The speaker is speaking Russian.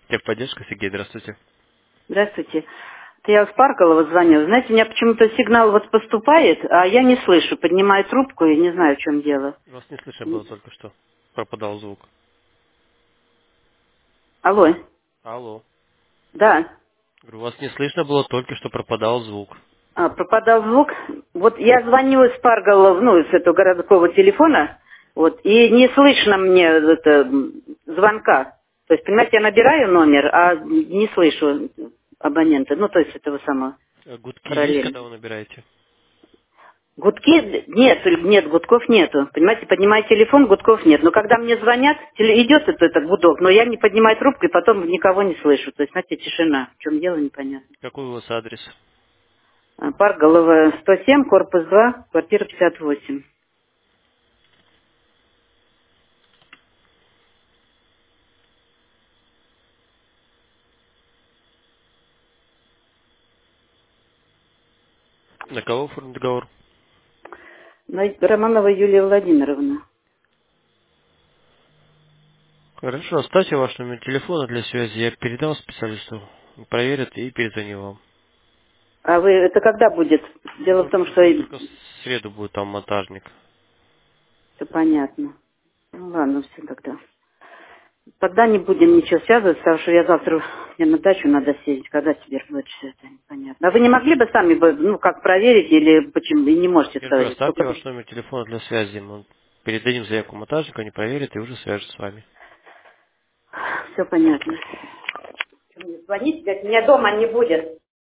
Техподдержка, Сергей, здравствуйте. Здравствуйте. Это я с Парголова звоню. Знаете, у меня почему-то сигнал вот поступает, а я не слышу. Поднимаю трубку и не знаю, в чем дело. Вас не слышно было только что. Пропадал звук. Алло. Алло. Да. Говорю, вас не слышно было только что пропадал звук. Пропадал звук. Вот я звоню из Парголова, ну, из этого городского телефона, вот, и не слышно мне звонка. То есть, понимаете, я набираю номер, а не слышу абонента. Ну, то есть этого самого Гудки есть, параллельно. когда вы набираете? Гудки нет, нет, гудков нету. Понимаете, поднимаю телефон, гудков нет. Но когда мне звонят, идет этот гудок, но я не поднимаю трубку и потом никого не слышу. То есть, знаете, тишина. В чем дело, непонятно. Какой у вас адрес? Парк Голова 107, корпус 2, квартира 58. На кого оформить договор? Романова Юлия Владимировна. Хорошо, оставьте ваш номер телефона для связи. Я передам специалисту. Проверят и перезвоню вам. А вы, это когда будет? Дело в том, что Только в среду будет там монтажник. все понятно. Ну ладно, все тогда. Тогда не будем ничего связывать, потому что я завтра мне на дачу надо съездить. Когда теперь будет все это непонятно. А вы не могли бы сами, ну, как проверить, или почему, и не можете Я же говорю, сказать? оставьте Только ваш номер телефона для связи. Мы передадим заявку монтажнику, они проверят и уже свяжутся с вами. все понятно. Звоните, говорит, меня дома не будет.